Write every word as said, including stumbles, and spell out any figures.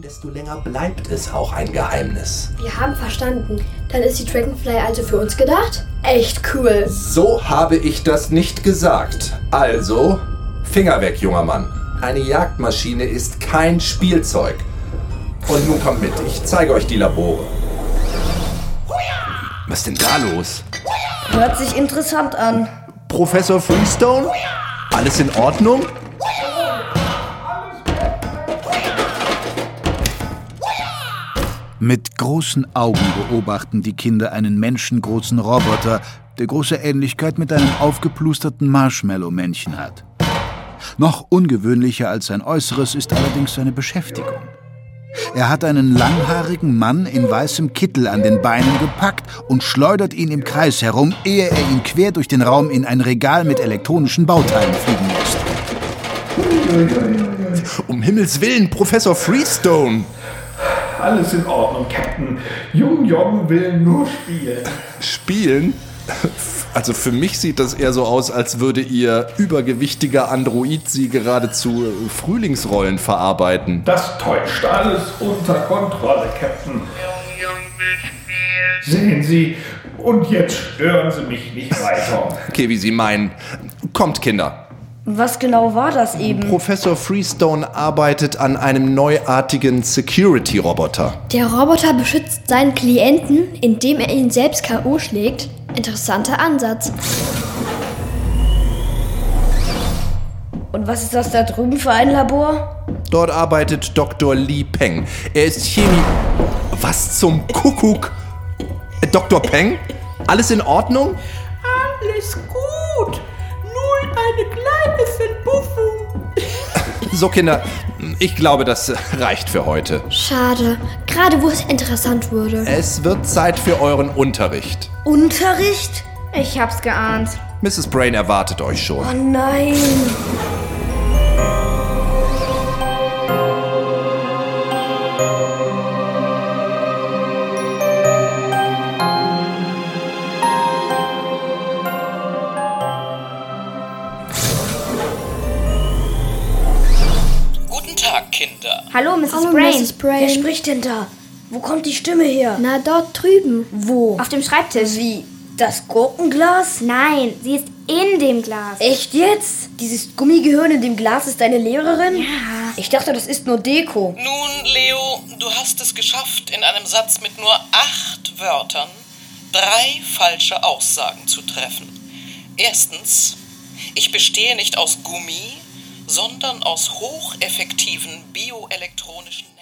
desto länger bleibt es auch ein Geheimnis. Wir haben verstanden. Dann ist die Dragonfly also für uns gedacht? Echt cool. So habe ich das nicht gesagt. Also, Finger weg, junger Mann. Eine Jagdmaschine ist kein Spielzeug. Und nun kommt mit, ich zeige euch die Labore. Was ist denn da los? Hört sich interessant an. Professor Freestone? Alles in Ordnung? Mit großen Augen beobachten die Kinder einen menschengroßen Roboter, der große Ähnlichkeit mit einem aufgeplusterten Marshmallow-Männchen hat. Noch ungewöhnlicher als sein Äußeres ist allerdings seine Beschäftigung. Er hat einen langhaarigen Mann in weißem Kittel an den Beinen gepackt und schleudert ihn im Kreis herum, ehe er ihn quer durch den Raum in ein Regal mit elektronischen Bauteilen fliegen lässt. Um Himmels Willen, Professor Freestone! Alles in Ordnung, Captain. Jung Jong will nur spielen. Spielen? Also für mich sieht das eher so aus, als würde ihr übergewichtiger Android sie geradezu Frühlingsrollen verarbeiten. Das täuscht alles unter Kontrolle, Captain. Jung Jong will spielen. Sehen Sie, und jetzt stören Sie mich nicht weiter. Okay, wie Sie meinen. Kommt, Kinder. Was genau war das eben? Professor Freestone arbeitet an einem neuartigen Security-Roboter. Der Roboter beschützt seinen Klienten, indem er ihn selbst K O schlägt. Interessanter Ansatz. Und was ist das da drüben für ein Labor? Dort arbeitet Doktor Li Peng. Er ist Chemie... Was zum Kuckuck? Äh, Doktor Peng? Alles in Ordnung? Alles gut. Nur eine kleine Verpuffung. So, Kinder, ich glaube, das reicht für heute. Schade, gerade wo es interessant wurde. Es wird Zeit für euren Unterricht. Unterricht? Ich hab's geahnt. Misses Brain erwartet euch schon. Oh nein. Guten Tag, Kinder. Hallo, Misses Hallo, Brain. Misses Brain. Wer spricht denn da? Wo kommt die Stimme her? Na, dort drüben. Wo? Auf dem Schreibtisch. Wie? Das Gurkenglas? Nein, sie ist in dem Glas. Echt jetzt? Dieses Gummigehirn in dem Glas ist deine Lehrerin? Ja. Ich dachte, das ist nur Deko. Nun, Leo, du hast es geschafft, in einem Satz mit nur acht Wörtern drei falsche Aussagen zu treffen. Erstens, ich bestehe nicht aus Gummi, sondern aus hocheffektiven bioelektronischen